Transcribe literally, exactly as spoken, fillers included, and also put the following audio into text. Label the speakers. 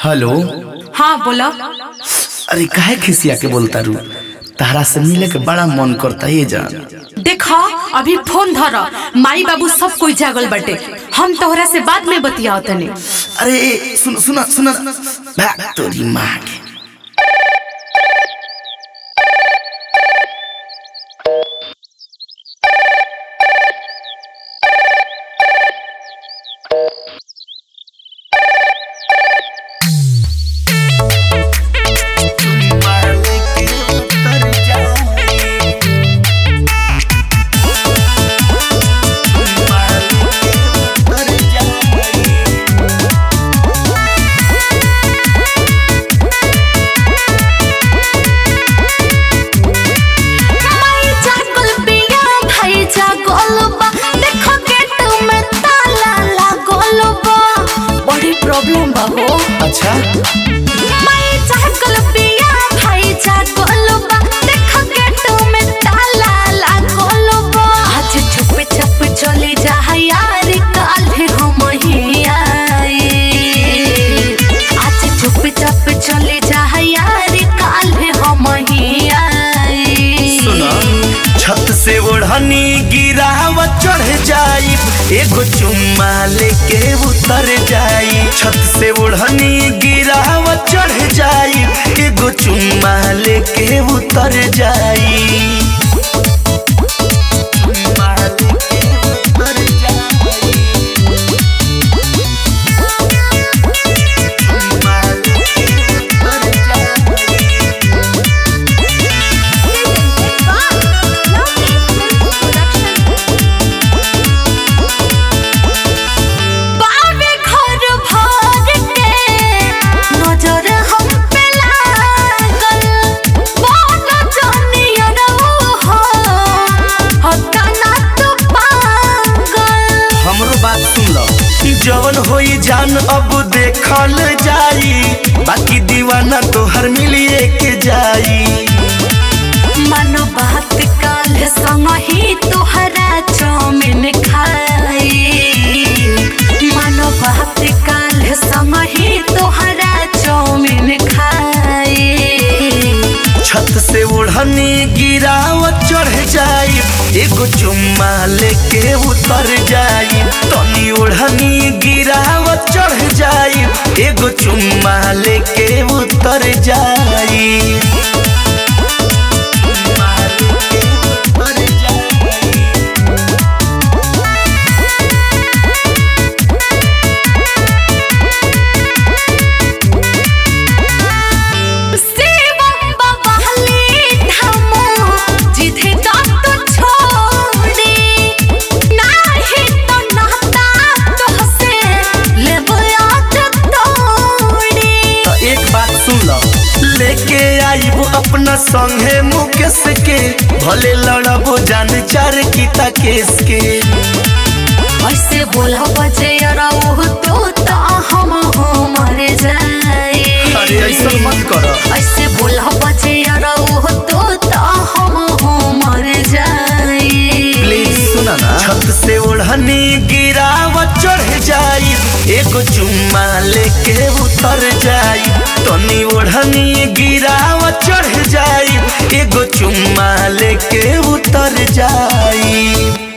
Speaker 1: Hello.
Speaker 2: हाँ बोला।
Speaker 1: अरे काहे खिसिया के बोलता रू? तारा से मिले के बड़ा मन करता है जान।
Speaker 2: देखा अभी फोन धर, माई बाबू सब कोई जागल बटे, हम तोहरा से बाद में बतियाओ तने।
Speaker 1: अरे सुन सुना सुना भाग तोरी माँ के।
Speaker 2: प्रॉब्लम बा हो।
Speaker 1: अच्छा
Speaker 2: मैं जागल पिया भाई जागल बा, देखो गेट में ताला लागल बा। आज चुप चुप चले जा यार, काल हम ही आए। आज चुप चुप चले जा यार, काल हम ही आए।
Speaker 1: सुना छत से ओढ़नी गिराव चढ़ जाई, एगो चुम्मा लेके उतर जाई। छत से ओढ़नी गिराव चढ़ जाई, एगो चुम्मा लेके उतर जाई। जवन होई जान अब देखल जाई, बाकी दीवाना तोहर मिलिए के जाई।
Speaker 2: मानो बात काल संग ही तोहरा चौमिन खाई। मानो बात काल संग ही तोहरा चौमिन खाई।
Speaker 1: छत से ओढ़नी गिराव चढ़ जाई, एगो चुम्मा लेके उतर जाई। तनी ओढ़नी गिराव चढ़ जाई, एगो चुम्मा लेके उतर जाई। लेके आईबो अपना संगे मुकेश के, भले लड़बो जान चार कीता केस के।
Speaker 2: ऐसे बोला बजे तो ता हम हो मर जाए।
Speaker 1: अरे ऐसा मत करो।
Speaker 2: ऐसे बोला बजे तो ता हम हो मर जाए।
Speaker 1: प्लीज सुना ना। छत से ओढ़नी गिराव चढ़ जाई, एगो चुम्मा लेके उतर जाई। तनी ओढ़नी गिराव चढ़ जाई, एगो चुम्मा लेके उतर जाई।